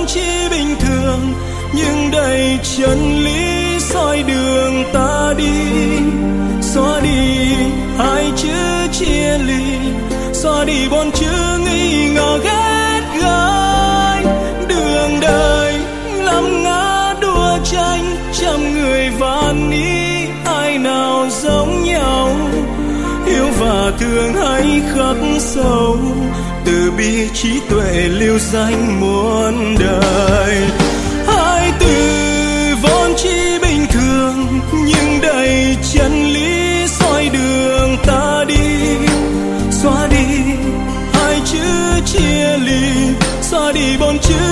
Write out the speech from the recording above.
chỉ bình thường, nhưng đầy chân lý soi đường ta đi. Xóa đi hai chữ chia ly, xóa đi bốn chữ nghi ngờ ghét gái. Đường đời lắm ngã đua tranh, trăm người vạn ý ai nào giống nhau. Yêu và thương hay khắc sâu, từ bi trí tuệ lưu danh muôn đời. Hai từ vốn chỉ bình thường, nhưng đầy chân lý soi đường ta đi. Xóa đi hai chữ chia ly, xóa đi bốn chữ